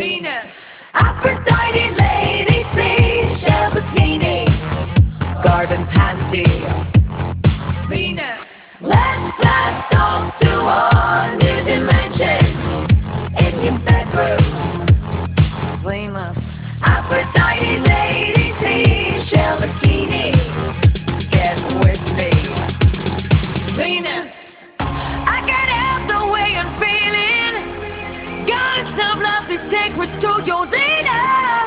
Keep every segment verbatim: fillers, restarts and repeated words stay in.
Venus, Aphrodite, Lady Seashell, Bikini, Garden Pansy, Venus. Let's blast off to a new dimension in your bedroom. Venus, Aphrodite, Lady Seashell, Bikini, get with me. Venus, I can't help the way I'm feeling. Goddess of love, please take me to your leader.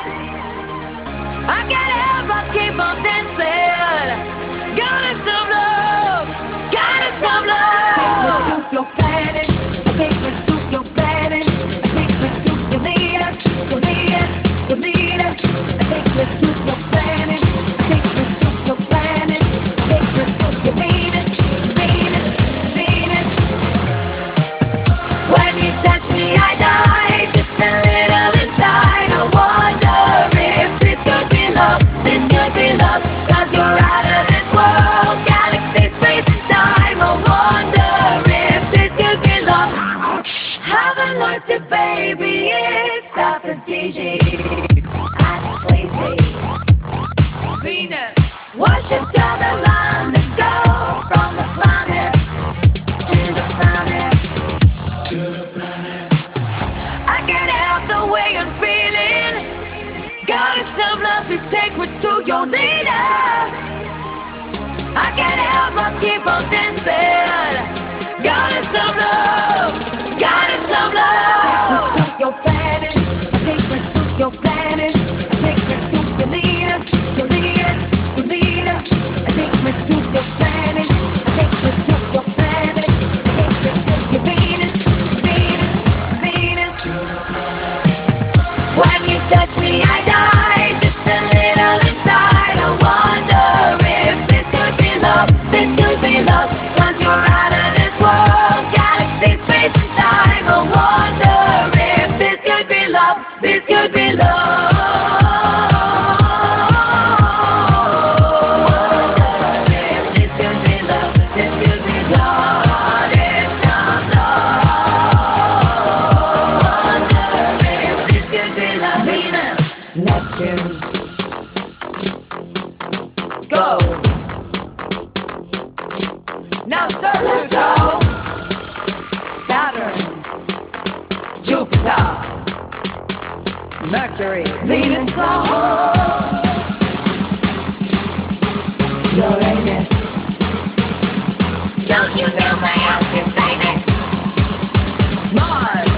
I can't help but keep on dancing. Goddess of love, goddess of love. Take me to your planet, take me to your planet, take me to your leader, your leader, your leader. Take me to your planet, take me to your planet, take me to your Venus, Venus, Venus. When you touch me, I die, just a little inside. I wonder if this could be love, this could be love. Cause you're out of this world, galaxy, space and time. I wonder if this could be love. Haven't lost it, baby, it's Aphrodite. Act crazy. Venus, watch us gather land and go from the planet to the planet. To the planet. I can't help the way I'm feeling. Goddess of love, please take me to your leader. I can't help but keep on dancing. Goddess of love, goddess of love. Take me to your planet, take me to your planet, take me to your leader, your leader, your leader. Take me to your planet, take me to your planet, take me to your Venus, Venus, Venus. When you touch me, I die, just a little inside. I wonder if this could be love, this could be love. Cause you're out of this world, galaxy, space and time. I wonder if this could be love, this could be love. Wonder if this could be love, this could be love. It's some love. Wonder if this could be love. Venus, Neptune, go. Now Pluto, Saturn, Jupiter, Mercury, Venus, go. Uranus. Don't you know my house is famous? Mars,